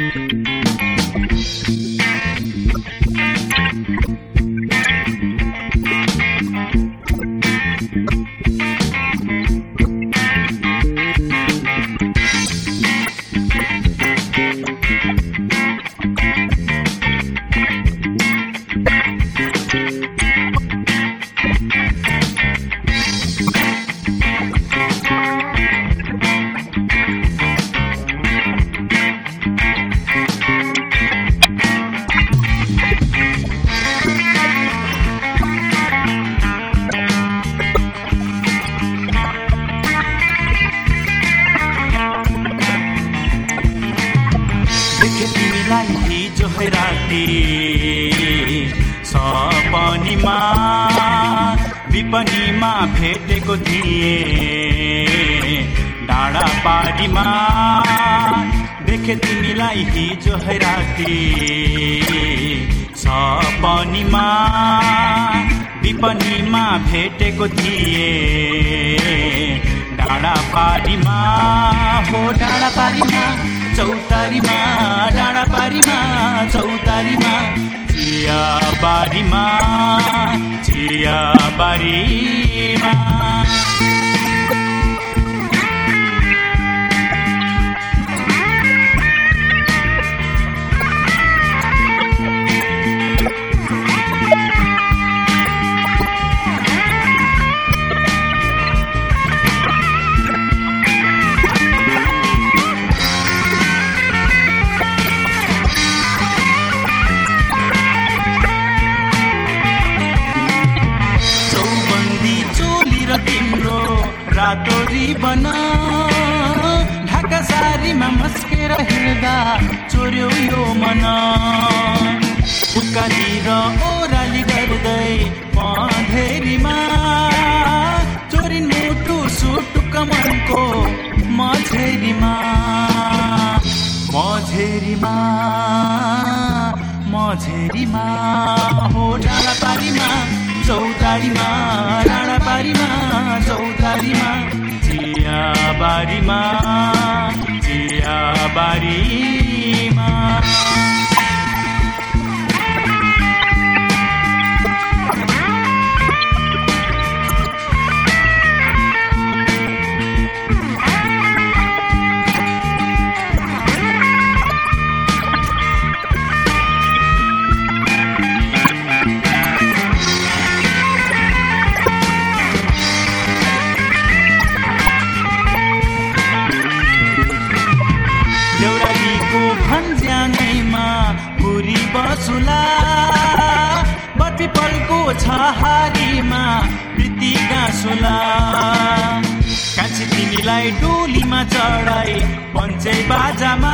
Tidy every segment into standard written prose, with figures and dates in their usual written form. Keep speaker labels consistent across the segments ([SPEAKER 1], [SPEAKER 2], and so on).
[SPEAKER 1] हिजो राति सपनीमा विपनीमा भेटेको थिएँ डाँडा पारीमा देखे तिमीलाई हिजो राति सपनीमा विपनीमा भेटेको थिएँ डाँडा पारीमा हो डाँडा पारीमा चौतारीमा डाँडा पारीमा चौतारीमा चिया बारीमा रातो रिबन ढाका सारीमा मस्केर हिँड्दा चोर्यो यो मन उकाली र ओराली गर्दै पँधेरीमा चोरिन मुटु सुटुक मनको मझेरीमा हो डाँडा पारीमा चौतारीमा डाँडा पारीमा चौतारीमा चिया बारीमा भन्ज्याङैमा पुरी बसुला बत्तीपलको छहारीमा प्रीति गाँसुला कान्छी तिमीलाई डोलीमा चढाई पञ्चे बाजामा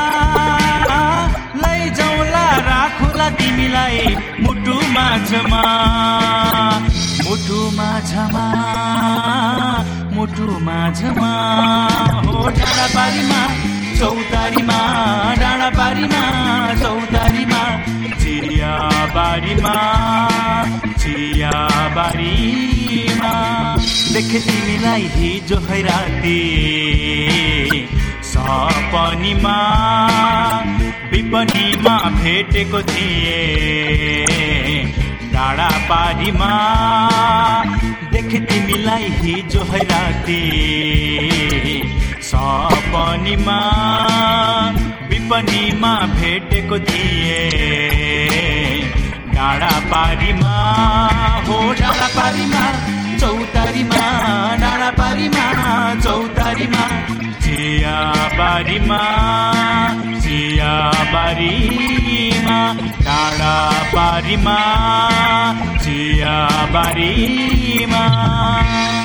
[SPEAKER 1] लैजाउला राखुला तिमीलाई मुटु माझमा हो डाँडा पारीमा चौतारीमा डाँडा पारीमा चौतारीमा चिया बारीमा देखे तिमीलाई हिजो राति सपनीमा विपनीमा भेटेको थिएँ डाँडा पारीमा देखे तिमीलाई हिजो राति सपनीमा विपनीमा भेटेको थिएँ डाँडा पारीमा हो डाँडा पारीमा चौतारीमा डाँडा पारीमा चौतारीमा चिया बारीमा डाँडा पारीमा चिया बारीमा